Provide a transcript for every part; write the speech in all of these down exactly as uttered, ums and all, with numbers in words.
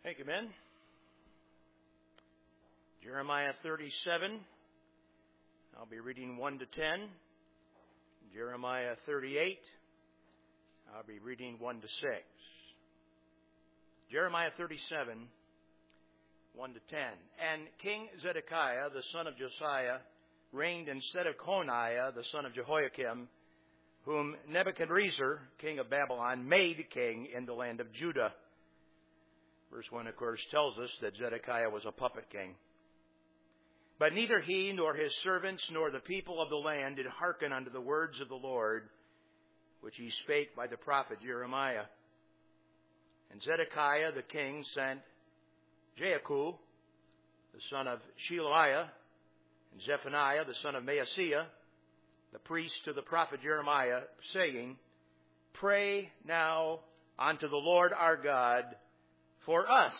Thank you, men. Jeremiah thirty-seven. I'll be reading one to ten. Jeremiah thirty-eight. I'll be reading one to six. Jeremiah thirty-seven, one to ten. And King Zedekiah, the son of Josiah, reigned instead of Coniah, the son of Jehoiakim, whom Nebuchadnezzar, king of Babylon, made king in the land of Judah. Verse one, of course, tells us that Zedekiah was a puppet king. But neither he nor his servants nor the people of the land did hearken unto the words of the Lord, which he spake by the prophet Jeremiah. And Zedekiah the king sent Jehu, the son of Shelaiah, and Zephaniah, the son of Maaseiah, the priest, to the prophet Jeremiah, saying, Pray now unto the Lord our God for us.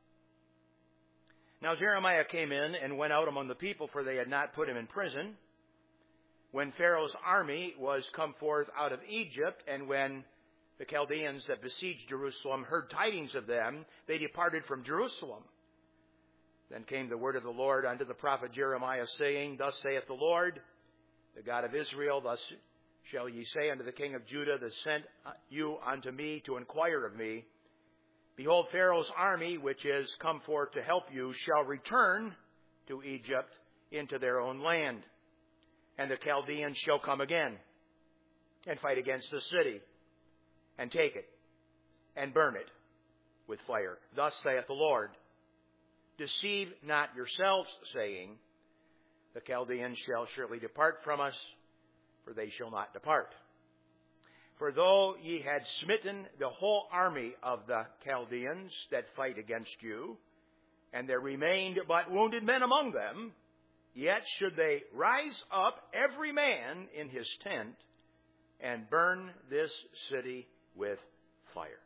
Now Jeremiah came in and went out among the people, for they had not put him in prison. When Pharaoh's army was come forth out of Egypt, and when the Chaldeans that besieged Jerusalem heard tidings of them, they departed from Jerusalem. Then came the word of the Lord unto the prophet Jeremiah, saying, Thus saith the Lord, the God of Israel, Thus shall ye say unto the king of Judah, that sent you unto me to inquire of me, Behold, Pharaoh's army, which is come forth to help you, shall return to Egypt into their own land. And the Chaldeans shall come again and fight against the city, and take it, and burn it with fire. Thus saith the Lord, Deceive not yourselves, saying, The Chaldeans shall surely depart from us, for they shall not depart. For though ye had smitten the whole army of the Chaldeans that fight against you, and there remained but wounded men among them, yet should they rise up every man in his tent, and burn this city with fire.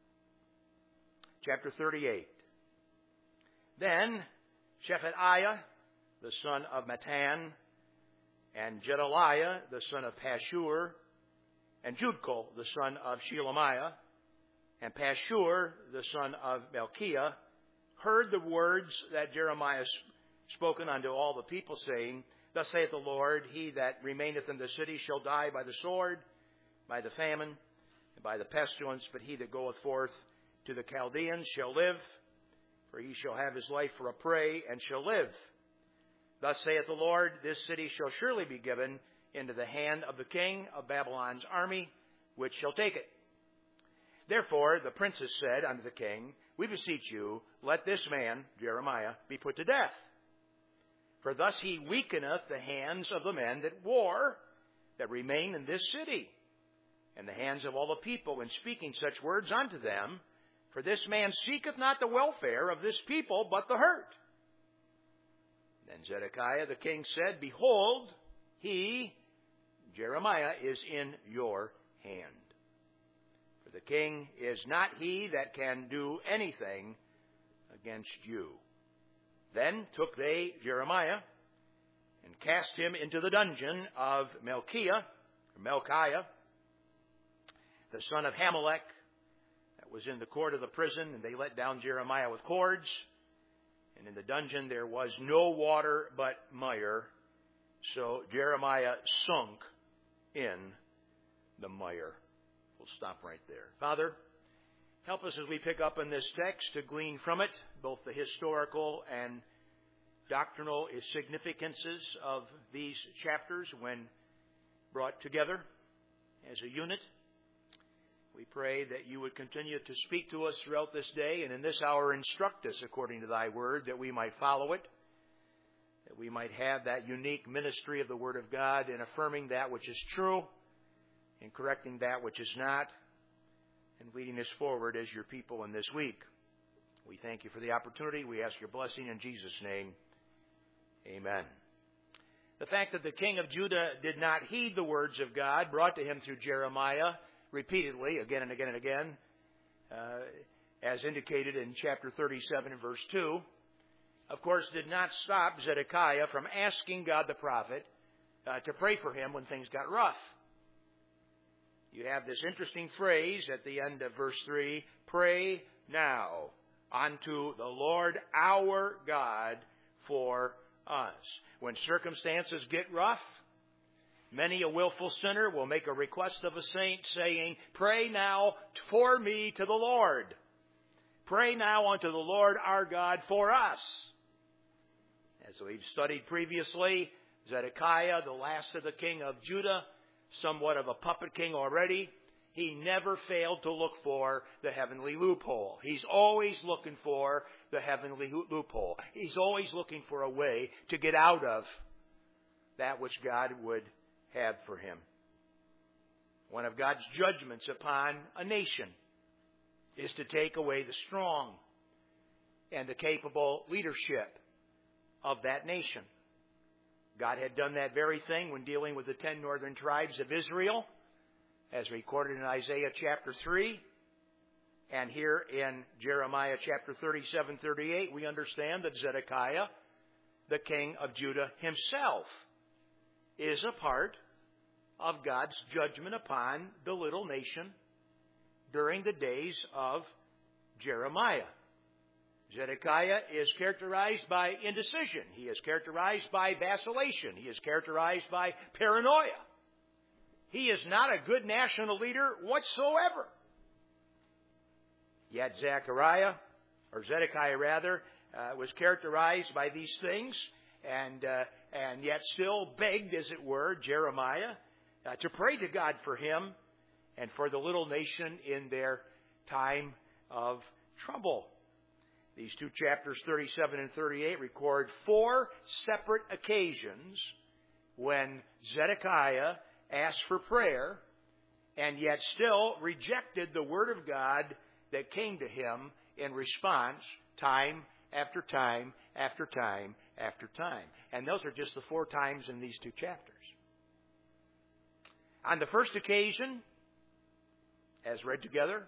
Chapter thirty-eight. Then Shephatiah, the son of Mattan, and Gedaliah, the son of Pashur, and Judko, the son of Shelemiah, and Pashur, the son of Melchiah, heard the words that Jeremiah spoken unto all the people, saying, Thus saith the Lord, He that remaineth in the city shall die by the sword, by the famine, and by the pestilence, but he that goeth forth to the Chaldeans shall live, for he shall have his life for a prey, and shall live. Thus saith the Lord, This city shall surely be given into the hand of the king of Babylon's army, which shall take it. Therefore the princes said unto the king, We beseech you, let this man, Jeremiah, be put to death. For thus he weakeneth the hands of the men that war, that remain in this city, and the hands of all the people, in speaking such words unto them. For this man seeketh not the welfare of this people, but the hurt. Then Zedekiah the king said, Behold, he, Jeremiah, is in your hand. For the king is not he that can do anything against you. Then took they Jeremiah, and cast him into the dungeon of Melchiah, or Melchiah, the son of Hamelech, that was in the court of the prison, and they let down Jeremiah with cords. And in the dungeon there was no water but mire, so Jeremiah sunk in the mire. We'll stop right there. Father, help us as we pick up in this text to glean from it both the historical and doctrinal significances of these chapters when brought together as a unit. We pray that you would continue to speak to us throughout this day, and in this hour instruct us according to thy word, that we might follow it, that we might have that unique ministry of the Word of God in affirming that which is true, in correcting that which is not, and leading us forward as your people in this week. We thank you for the opportunity. We ask your blessing in Jesus' name. Amen. The fact that the king of Judah did not heed the words of God brought to him through Jeremiah repeatedly, again and again and again, uh, as indicated in chapter thirty-seven and verse two, of course, did not stop Zedekiah from asking God the prophet uh, to pray for him when things got rough. You have this interesting phrase at the end of verse three, Pray now unto the Lord our God for us. When circumstances get rough, many a willful sinner will make a request of a saint saying, "Pray now for me to the Lord. Pray now unto the Lord our God for us." As we've studied previously, Zedekiah, the last of the king of Judah, somewhat of a puppet king already, he never failed to look for the heavenly loophole. He's always looking for the heavenly loophole. He's always looking for a way to get out of that which God would have for him. One of God's judgments upon a nation is to take away the strong and the capable leadership of that nation. God had done that very thing when dealing with the ten northern tribes of Israel, as recorded in Isaiah chapter three. And here in Jeremiah chapter thirty-seven, thirty-eight, we understand that Zedekiah, the king of Judah himself, is a part of God's judgment upon the little nation during the days of Jeremiah. Zedekiah is characterized by indecision. He is characterized by vacillation. He is characterized by paranoia. He is not a good national leader whatsoever. Yet Zechariah, or Zedekiah rather, uh, was characterized by these things, and uh, and yet still begged, as it were, Jeremiah uh, to pray to God for him and for the little nation in their time of trouble. These two chapters, thirty-seven and thirty-eight, record four separate occasions when Zedekiah asked for prayer and yet still rejected the word of God that came to him in response time after time after time after time. And those are just the four times in these two chapters. On the first occasion, as read together,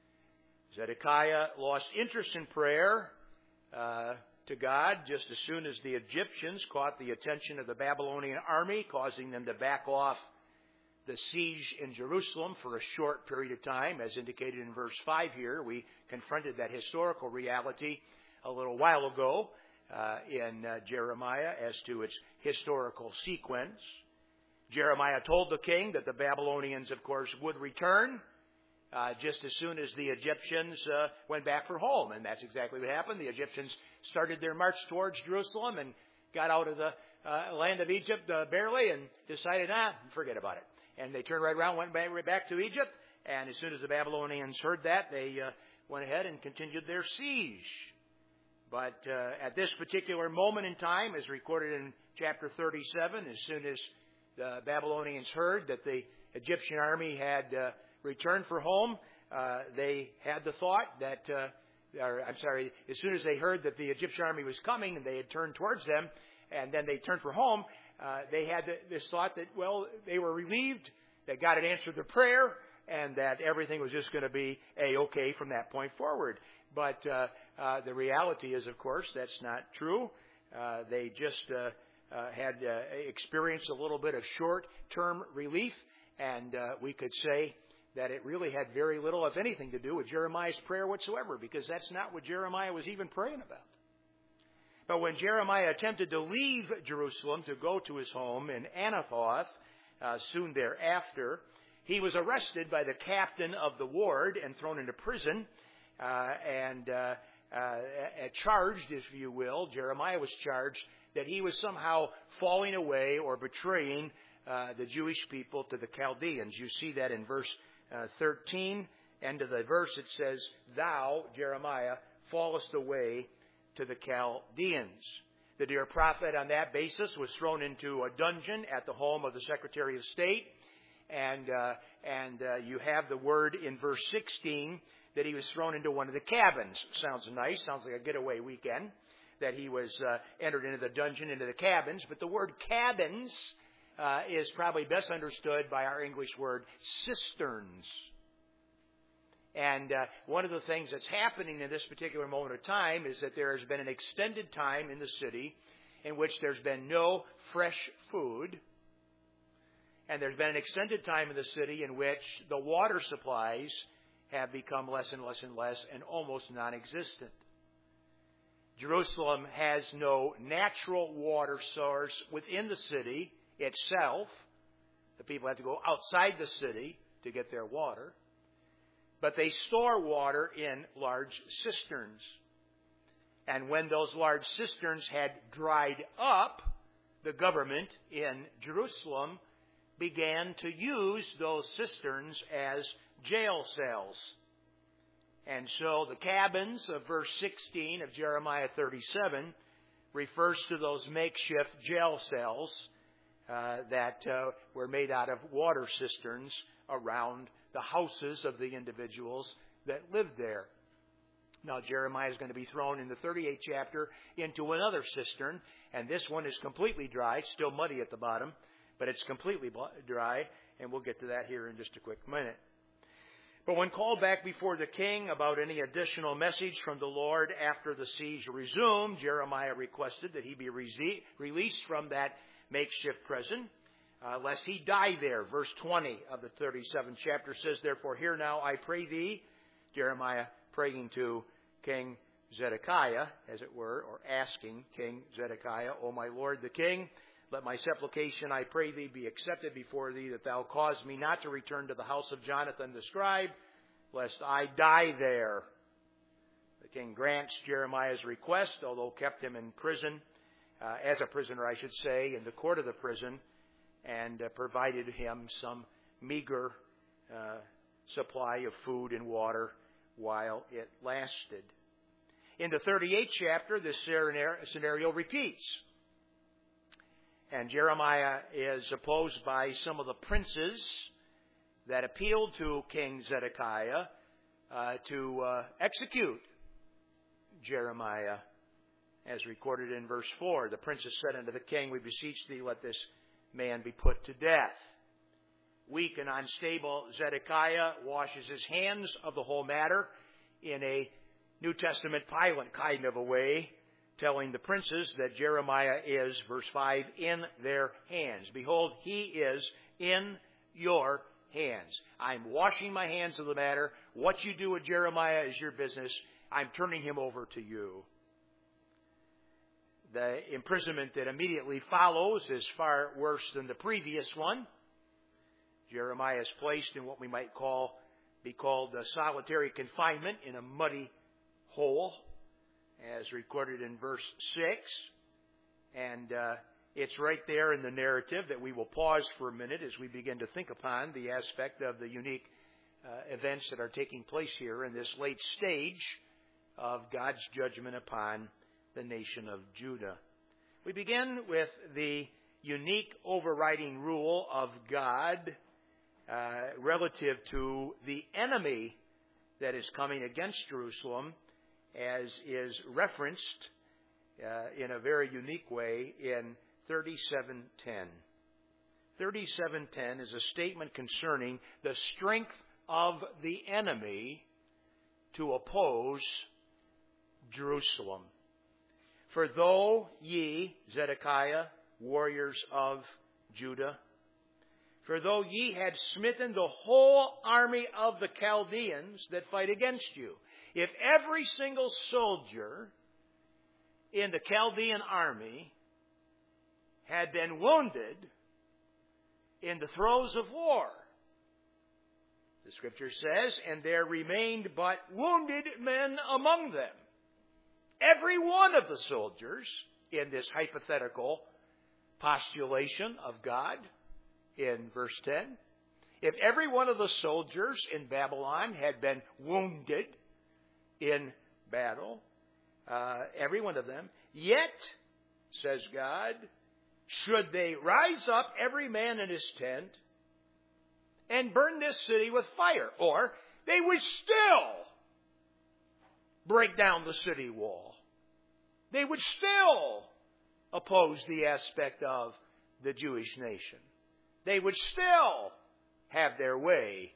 Zedekiah lost interest in prayer uh, to God just as soon as the Egyptians caught the attention of the Babylonian army, causing them to back off the siege in Jerusalem for a short period of time. As indicated in verse five here, we confronted that historical reality a little while ago uh, in uh, Jeremiah as to its historical sequence. Jeremiah told the king that the Babylonians, of course, would return Uh, just as soon as the Egyptians uh, went back for home. And that's exactly what happened. The Egyptians started their march towards Jerusalem and got out of the uh, land of Egypt uh, barely and decided, ah, forget about it. And they turned right around, went back, right back to Egypt. And as soon as the Babylonians heard that, they uh, went ahead and continued their siege. But uh, at this particular moment in time, as recorded in chapter thirty-seven, as soon as the Babylonians heard that the Egyptian army had uh, returned for home, uh, they had the thought that, uh, or I'm sorry, as soon as they heard that the Egyptian army was coming and they had turned towards them, and then they turned for home, uh, they had the, this thought that, well, they were relieved that God had answered their prayer and that everything was just going to be A-okay from that point forward. But uh, uh, the reality is, of course, that's not true. Uh, they just uh, uh, had uh, experienced a little bit of short-term relief, and uh, we could say that it really had very little, if anything, to do with Jeremiah's prayer whatsoever, because that's not what Jeremiah was even praying about. But when Jeremiah attempted to leave Jerusalem to go to his home in Anathoth, uh, soon thereafter, he was arrested by the captain of the ward and thrown into prison, uh, and uh, uh, charged, if you will, Jeremiah was charged that he was somehow falling away or betraying uh, the Jewish people to the Chaldeans. You see that in verse Uh, thirteen, end of the verse, it says, "Thou, Jeremiah, fallest away to the Chaldeans." The dear prophet on that basis was thrown into a dungeon at the home of the Secretary of State. And uh, and uh, you have the word in verse sixteen that he was thrown into one of the cabins. Sounds nice. Sounds like a getaway weekend. That he was uh, entered into the dungeon, into the cabins. But the word cabins Uh, is probably best understood by our English word cisterns. And uh, one of the things that's happening in this particular moment of time is that there has been an extended time in the city in which there's been no fresh food. And there's been an extended time in the city in which the water supplies have become less and less and less and almost non-existent. Jerusalem has no natural water source within the city itself. The people have to go outside the city to get their water. But they store water in large cisterns. And when those large cisterns had dried up, the government in Jerusalem began to use those cisterns as jail cells. And so the cabins of verse sixteen of Jeremiah thirty-seven refers to those makeshift jail cells uh, that uh, were made out of water cisterns around the houses of the individuals that lived there. Now Jeremiah is going to be thrown in the thirty-eighth chapter into another cistern, and this one is completely dry. It's still muddy at the bottom, but it's completely dry, and we'll get to that here in just a quick minute. But when called back before the king about any additional message from the Lord after the siege resumed, Jeremiah requested that he be re- released from that makeshift prison, uh, lest he die there. Verse twenty of the thirty-seventh chapter says, "Therefore hear now, I pray thee," Jeremiah praying to King Zedekiah, as it were, or asking King Zedekiah, "O my lord the king, let my supplication, I pray thee, be accepted before thee, that thou cause me not to return to the house of Jonathan the scribe, lest I die there." The king grants Jeremiah's request, although kept him in prison, uh, as a prisoner, I should say, in the court of the prison, and uh, provided him some meager uh, supply of food and water while it lasted. In the thirty-eighth chapter, this scenario repeats. And Jeremiah is opposed by some of the princes that appealed to King Zedekiah uh, to uh, execute Jeremiah, as recorded in verse four. The princes said unto the king, "We beseech thee, let this man be put to death." Weak and unstable Zedekiah washes his hands of the whole matter in a New Testament Pilate kind of a way, telling the princes that Jeremiah is, verse five, in their hands. "Behold, he is in your hands. I'm washing my hands of the matter. What you do with Jeremiah is your business. I'm turning him over to you." The imprisonment that immediately follows is far worse than the previous one. Jeremiah is placed in what we might call, be called a solitary confinement in a muddy hole, as recorded in verse six. And uh, it's right there in the narrative that we will pause for a minute as we begin to think upon the aspect of the unique uh, events that are taking place here in this late stage of God's judgment upon the nation of Judah. We begin with the unique overriding rule of God uh, relative to the enemy that is coming against Jerusalem, as is referenced uh, in a very unique way in thirty-seven ten. thirty-seven ten is a statement concerning the strength of the enemy to oppose Jerusalem. "For though ye," Zedekiah, warriors of Judah, "for though ye had smitten the whole army of the Chaldeans that fight against you," if every single soldier in the Chaldean army had been wounded in the throes of war, the scripture says, "and there remained but wounded men among them." Every one of the soldiers in this hypothetical postulation of God in verse ten, if every one of the soldiers in Babylon had been wounded in battle, uh, every one of them, yet, says God, should they rise up every man in his tent and burn this city with fire, or they would still break down the city wall. They would still oppose the aspect of the Jewish nation. They would still have their way.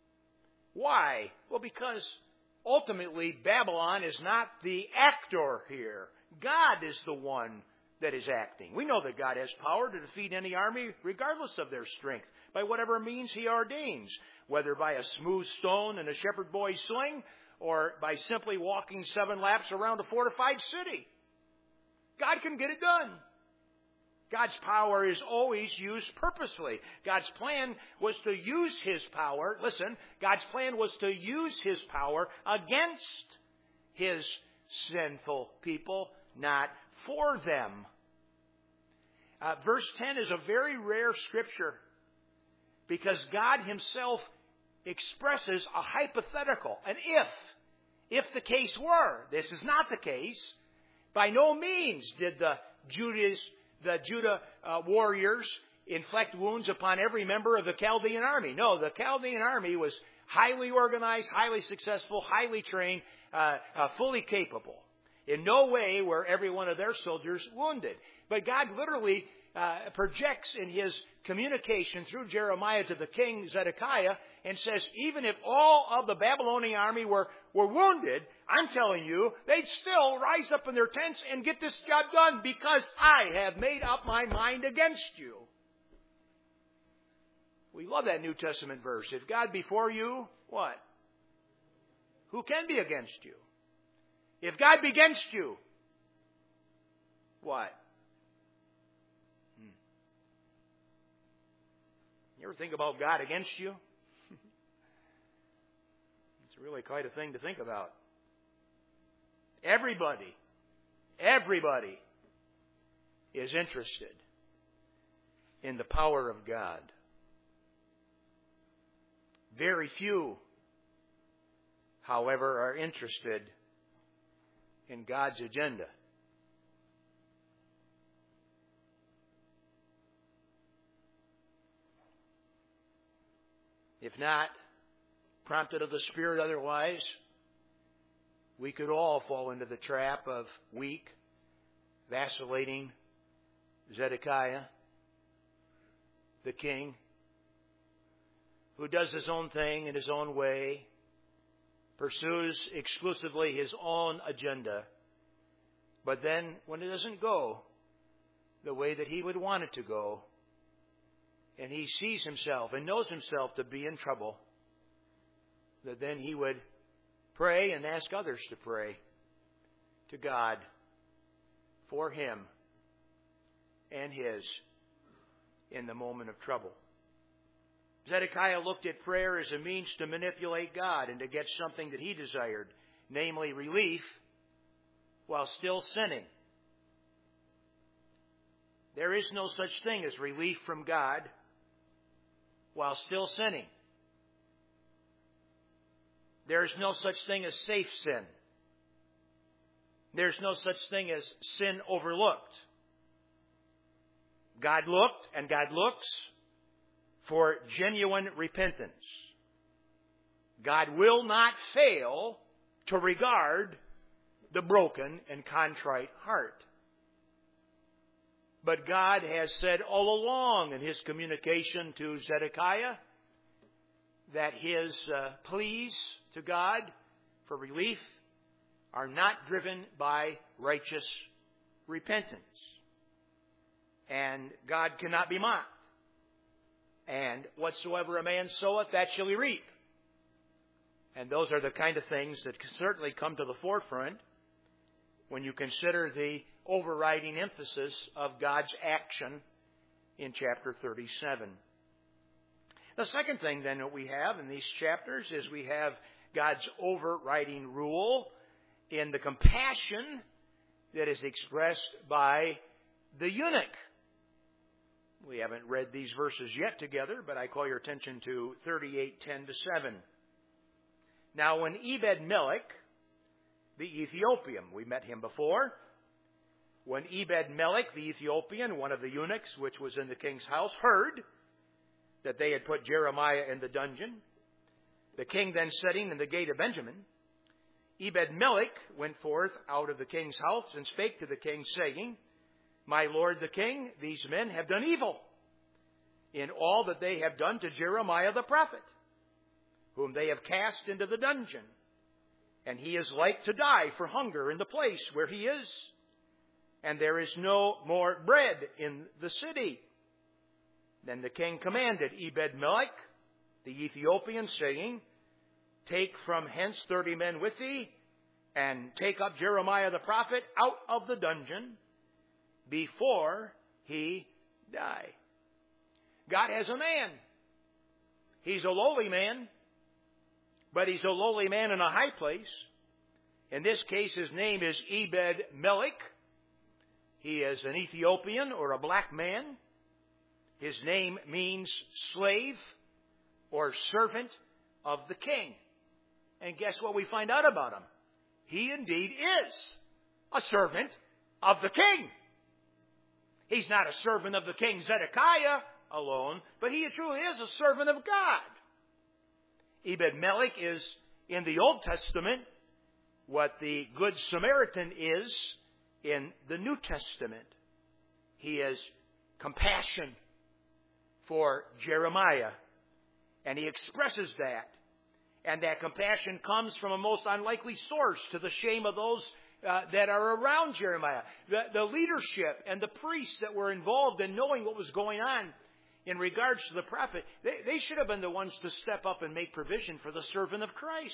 Why? Well, because ultimately Babylon is not the actor here. God is the one that is acting. We know that God has power to defeat any army regardless of their strength, by whatever means he ordains, whether by a smooth stone and a shepherd boy's sling, or by simply walking seven laps around a fortified city. God can get it done. God's power is always used purposefully. God's plan was to use His power. Listen, God's plan was to use His power against His sinful people, not for them. Uh, verse ten is a very rare scripture because God Himself expresses a hypothetical, an if. If the case were. This is not the case. By no means did the Judas The Judah uh, warriors inflict wounds upon every member of the Chaldean army. No, the Chaldean army was highly organized, highly successful, highly trained, uh, uh, fully capable. In no way were every one of their soldiers wounded. But God literally uh, projects in His communication through Jeremiah to the king Zedekiah and says, even if all of the Babylonian army were, were wounded, I'm telling you, they'd still rise up in their tents and get this job done because I have made up my mind against you. We love that New Testament verse. If God be for you, what? Who can be against you? If God be against you, what? Hmm. You ever think about God against you? It's really quite a thing to think about. Everybody, everybody is interested in the power of God. Very few, however, are interested in God's agenda. If not prompted of the Spirit otherwise, we could all fall into the trap of weak, vacillating Zedekiah, the king, who does his own thing in his own way, pursues exclusively his own agenda, but then when it doesn't go the way that he would want it to go, and he sees himself and knows himself to be in trouble, that then he would pray and ask others to pray to God for him and his in the moment of trouble. Zedekiah looked at prayer as a means to manipulate God and to get something that he desired, namely relief, while still sinning. There is no such thing as relief from God while still sinning. There is no such thing as safe sin. There's no such thing as sin overlooked. God looked and God looks for genuine repentance. God will not fail to regard the broken and contrite heart. But God has said all along in His communication to Zedekiah that His uh, pleas to God for relief are not driven by righteous repentance. And God cannot be mocked. And whatsoever a man soweth, that shall he reap. And those are the kind of things that certainly come to the forefront when you consider the overriding emphasis of God's action in chapter thirty-seven. The second thing then that we have in these chapters is we have God's overriding rule in the compassion that is expressed by the eunuch. We haven't read these verses yet together, but I call your attention to thirty-eight, ten to seven. Now when Ebed-Melech, the Ethiopian, we met him before, when Ebed-Melech, the Ethiopian, one of the eunuchs which was in the king's house, heard that they had put Jeremiah in the dungeon, the king then sitting in the gate of Benjamin, Ebed-Melech went forth out of the king's house and spake to the king, saying, My lord the king, these men have done evil in all that they have done to Jeremiah the prophet, whom they have cast into the dungeon. And he is like to die for hunger in the place where he is. And there is no more bread in the city. Then the king commanded Ebed-Melech, the Ethiopian, saying, take from hence thirty men with thee, and take up Jeremiah the prophet out of the dungeon before he die. God has a man. He's a lowly man, but he's a lowly man in a high place. In this case, his name is Ebed-Melech. He is an Ethiopian or a black man. His name means slave or servant of the king. And guess what we find out about him? He indeed is a servant of the king. He's not a servant of the king Zedekiah alone, but he truly is a servant of God. Ebed-Melech is, in the Old Testament, what the Good Samaritan is in the New Testament. He is compassion for Jeremiah, and he expresses that. And that compassion comes from a most unlikely source, to the shame of those uh, that are around Jeremiah. The, the leadership and the priests that were involved in knowing what was going on in regards to the prophet, they, they should have been the ones to step up and make provision for the servant of Christ.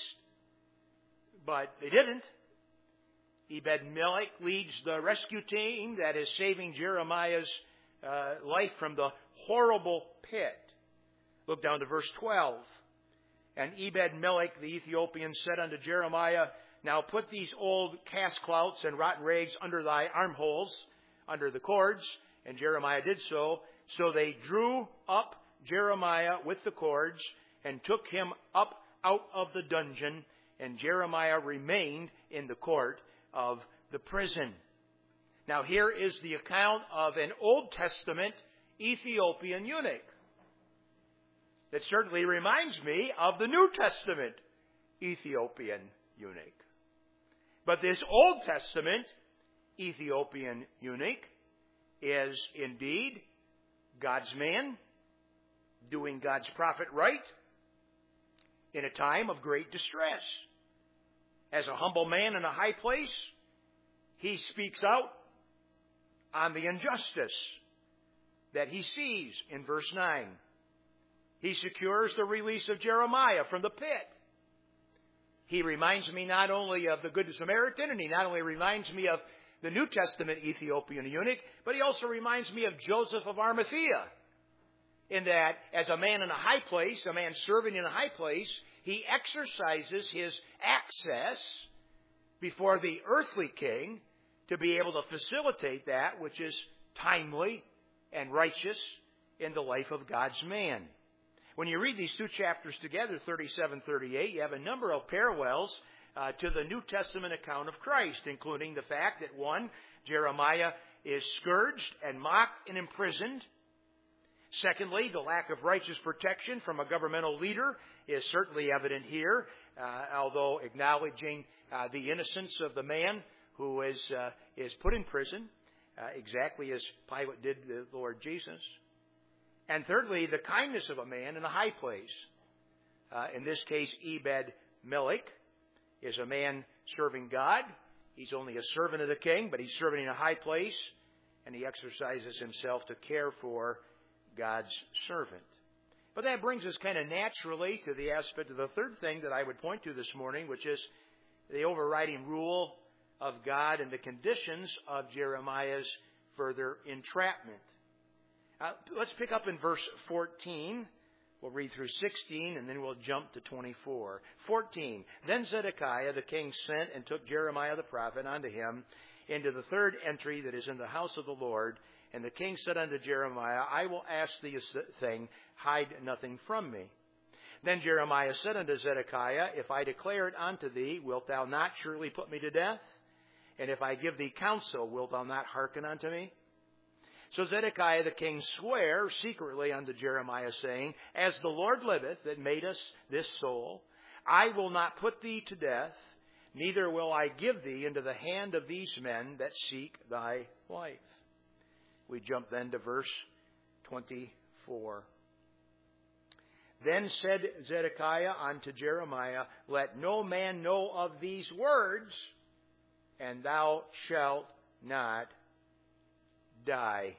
But they didn't. Ebed-Melech leads the rescue team that is saving Jeremiah's uh, life from the horrible pit. Look down to verse twelve. And Ebed-Melech the Ethiopian said unto Jeremiah, Now put these old cast clouts and rotten rags under thy armholes, under the cords. And Jeremiah did so. So they drew up Jeremiah with the cords and took him up out of the dungeon. And Jeremiah remained in the court of the prison. Now here is the account of an Old Testament Ethiopian eunuch. That certainly reminds me of the New Testament Ethiopian eunuch. But this Old Testament Ethiopian eunuch is indeed God's man, doing God's prophet right in a time of great distress. As a humble man in a high place, he speaks out on the injustice that he sees in verse nine. He secures the release of Jeremiah from the pit. He reminds me not only of the Good Samaritan, and he not only reminds me of the New Testament Ethiopian eunuch, but he also reminds me of Joseph of Arimathea, in that as a man in a high place, a man serving in a high place, he exercises his access before the earthly king to be able to facilitate that which is timely and righteous in the life of God's man. When you read these two chapters together, thirty-seven, thirty-eight, you have a number of parallels uh, to the New Testament account of Christ, including the fact that, one, Jeremiah is scourged and mocked and imprisoned. Secondly, the lack of righteous protection from a governmental leader is certainly evident here, uh, although acknowledging uh, the innocence of the man who is, uh, is put in prison, uh, exactly as Pilate did the Lord Jesus. And thirdly, the kindness of a man in a high place. Uh, in this case, Ebed-Melech is a man serving God. He's only a servant of the king, but he's serving in a high place, and he exercises himself to care for God's servant. But that brings us kind of naturally to the aspect of the third thing that I would point to this morning, which is the overriding rule of God and the conditions of Jeremiah's further entrapment. Uh, let's pick up in verse fourteen. We'll read through sixteen, and then we'll jump to twenty-four. fourteen. Then Zedekiah the king sent and took Jeremiah the prophet unto him into the third entry that is in the house of the Lord. And the king said unto Jeremiah, I will ask thee a thing, hide nothing from me. Then Jeremiah said unto Zedekiah, If I declare it unto thee, wilt thou not surely put me to death? And if I give thee counsel, wilt thou not hearken unto me? So Zedekiah the king sware secretly unto Jeremiah, saying, As the Lord liveth, that made us this soul, I will not put thee to death, neither will I give thee into the hand of these men that seek thy life. We jump then to verse twenty-four. Then said Zedekiah unto Jeremiah, Let no man know of these words, and thou shalt not die.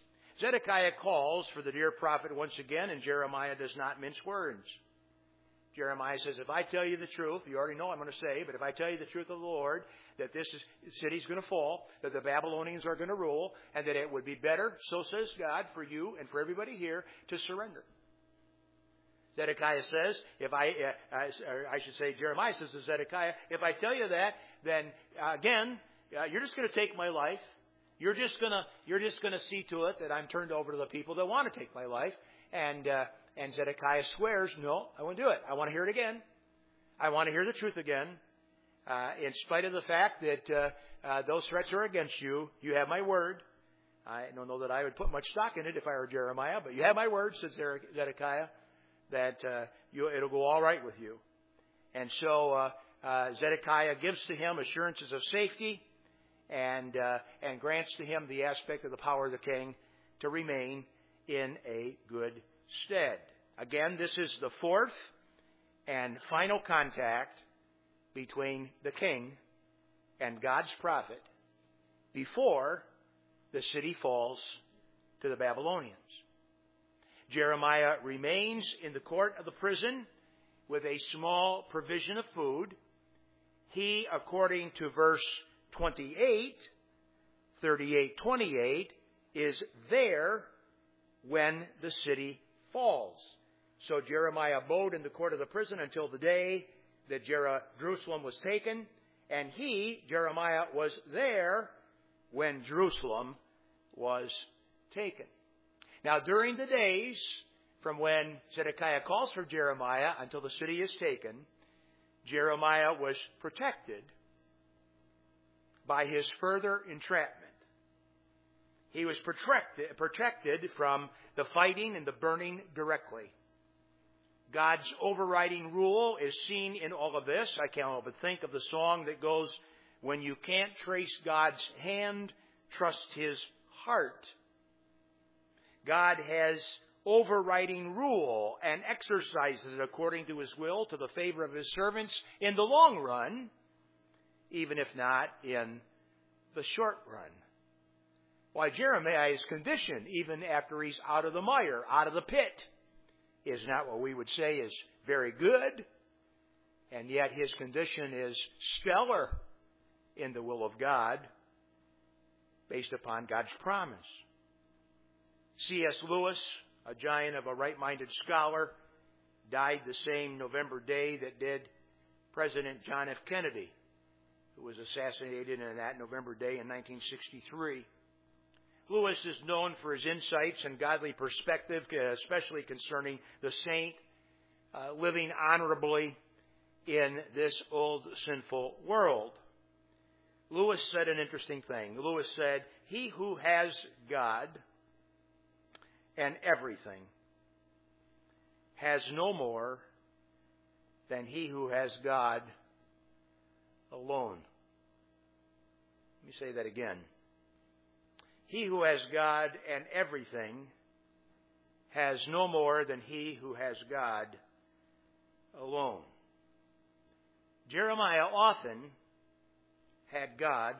Zedekiah calls for the dear prophet once again, and Jeremiah does not mince words. Jeremiah says, if I tell you the truth, you already know I'm going to say, but if I tell you the truth of the Lord, that this is, city is going to fall, that the Babylonians are going to rule, and that it would be better, so says God, for you and for everybody here to surrender. Zedekiah says, if I, uh, I should say, Jeremiah says to Zedekiah, if I tell you that, then uh, again, uh, you're just going to take my life. You're just going to, you're just going to see to it that I'm turned over to the people that want to take my life. And, uh, and Zedekiah swears, no, I won't do it. I want to hear it again. I want to hear the truth again. Uh, in spite of the fact that uh, uh, those threats are against you, you have my word. I don't know that I would put much stock in it if I were Jeremiah, but you have my word, says Zedekiah, that uh, you, it'll go all right with you. And so uh, uh, Zedekiah gives to him assurances of safety and uh, and grants to him the aspect of the power of the king to remain in a good stead. Again, this is the fourth and final contact between the king and God's prophet before the city falls to the Babylonians. Jeremiah remains in the court of the prison with a small provision of food. He, according to verse twenty-eight, thirty-eight twenty-eight, is there when the city falls. So Jeremiah abode in the court of the prison until the day that Jer- Jerusalem was taken, and he, Jeremiah, was there when Jerusalem was taken. Now, during the days from when Zedekiah calls for Jeremiah until the city is taken, Jeremiah was protected by his further entrapment. He was protected, protected from the fighting and the burning directly. God's overriding rule is seen in all of this. I can't help but think of the song that goes, when you can't trace God's hand, trust His heart. God has overriding rule and exercises it according to His will to the favor of His servants in the long run, even if not in the short run. Why, Jeremiah's condition, even after he's out of the mire, out of the pit, is not what we would say is very good, and yet his condition is stellar in the will of God, based upon God's promise. C S Lewis, a giant of a right-minded scholar, died the same November day that did President John F. Kennedy, who was assassinated in that November day in nineteen sixty-three. Lewis is known for his insights and godly perspective, especially concerning the saint uh, living honorably in this old sinful world. Lewis said an interesting thing. Lewis said, "He who has God and everything has no more than he who has God alone." Let me say that again. He who has God and everything has no more than he who has God alone. Jeremiah often had God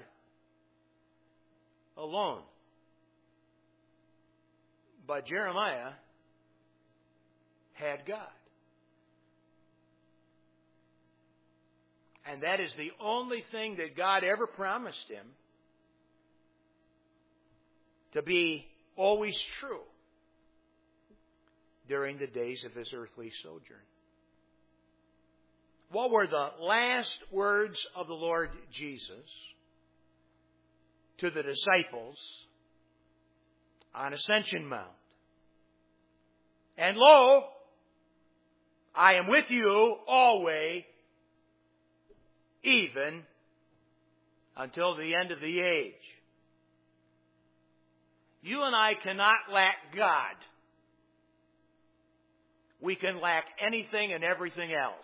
alone. But Jeremiah had God. And that is the only thing that God ever promised him to be always true during the days of his earthly sojourn. What were the last words of the Lord Jesus to the disciples on Ascension Mount? "And lo, I am with you always, even until the end of the age." You and I cannot lack God. We can lack anything and everything else.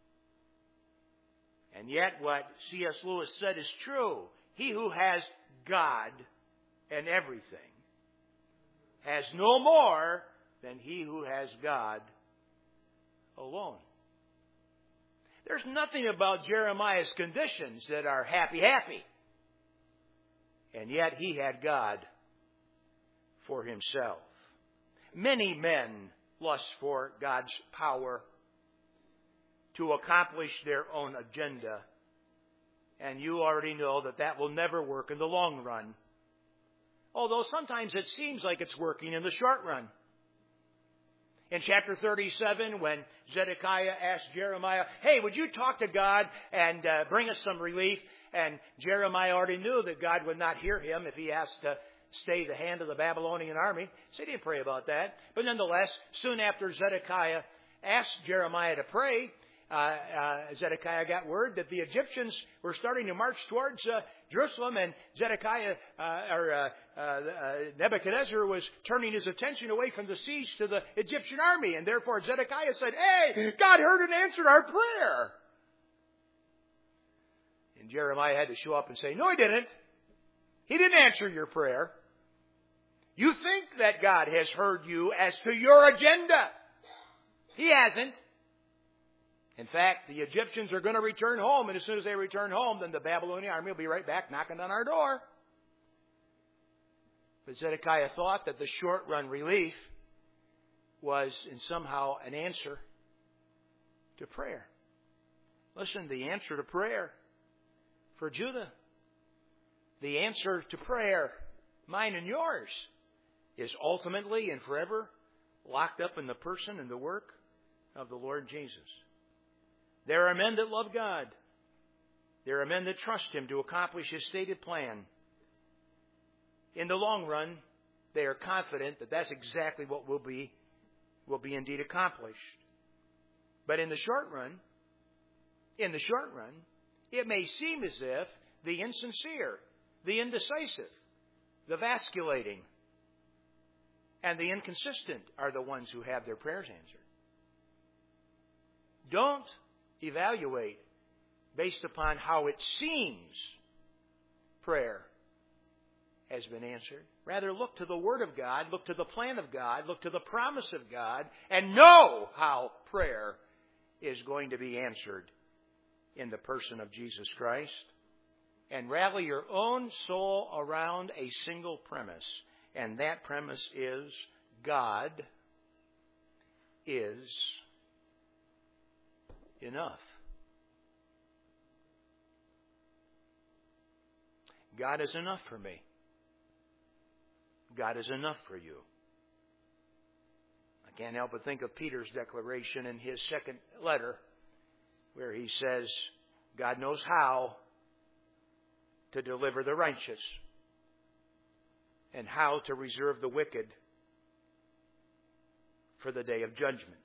And yet what C S Lewis said is true. He who has God and everything has no more than he who has God alone. There's nothing about Jeremiah's conditions that are happy, happy. And yet he had God for himself. Many men lust for God's power. to accomplish their own agenda. And you already know that that will never work in the long run. Although sometimes it seems like it's working in the short run. In chapter thirty-seven, when Zedekiah asked Jeremiah, hey, would you talk to God and uh, bring us some relief? And Jeremiah already knew that God would not hear him if he asked to stay the hand of the Babylonian army. So he didn't pray about that. But nonetheless, soon after Zedekiah asked Jeremiah to pray, uh, uh, Zedekiah got word that the Egyptians were starting to march towards uh, Jerusalem, and Zedekiah uh, or uh, uh, uh, Nebuchadnezzar was turning his attention away from the siege to the Egyptian army, and therefore Zedekiah said, "Hey, God heard and answered our prayer." And Jeremiah had to show up and say, "No, he didn't. He didn't answer your prayer. You think that God has heard you as to your agenda. He hasn't. In fact, the Egyptians are going to return home, and as soon as they return home, then the Babylonian army will be right back knocking on our door." But Zedekiah thought that the short-run relief was in somehow an answer to prayer. Listen, the answer to prayer for Judah, the answer to prayer, mine and yours, is ultimately and forever locked up in the person and the work of the Lord Jesus. There are men that love God. There are men that trust Him to accomplish His stated plan. In the long run, they are confident that that's exactly what will be, will be indeed accomplished. But in the short run, in the short run, it may seem as if the insincere, the indecisive, the vasculating, and the inconsistent are the ones who have their prayers answered. Don't evaluate based upon how it seems prayer has been answered. Rather, look to the Word of God, look to the plan of God, look to the promise of God, and know how prayer is going to be answered in the person of Jesus Christ. And rally your own soul around a single premise. And that premise is God is enough. God is enough for me. God is enough for you. I can't help but think of Peter's declaration in his second letter, where he says, God knows how to deliver the righteous and how to reserve the wicked for the day of judgment.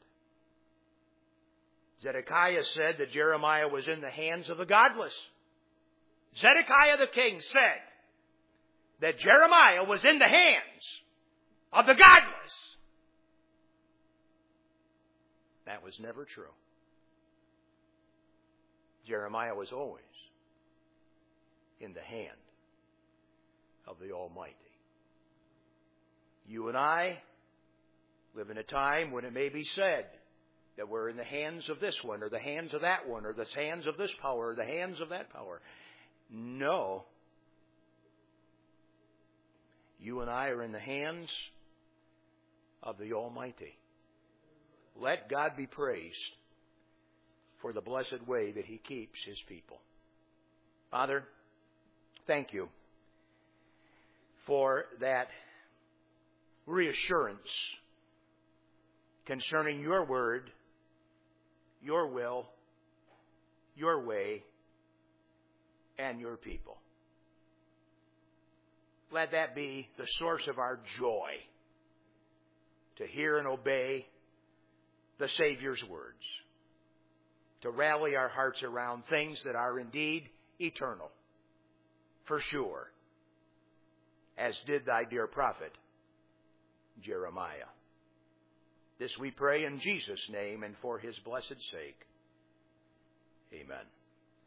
Zedekiah said that Jeremiah was in the hands of the godless. Zedekiah the king said that Jeremiah was in the hands of the godless. That was never true. Jeremiah was always in the hand of the Almighty. You and I live in a time when it may be said that we're in the hands of this one, or the hands of that one, or the hands of this power, or the hands of that power. No. You and I are in the hands of the Almighty. Let God be praised for the blessed way that He keeps His people. Father, thank you for that reassurance concerning your word, your will, your way, and your people. Let that be the source of our joy, to hear and obey the Savior's words, to rally our hearts around things that are indeed eternal, for sure, as did thy dear prophet, Jeremiah. This we pray in Jesus' name and for His blessed sake. Amen.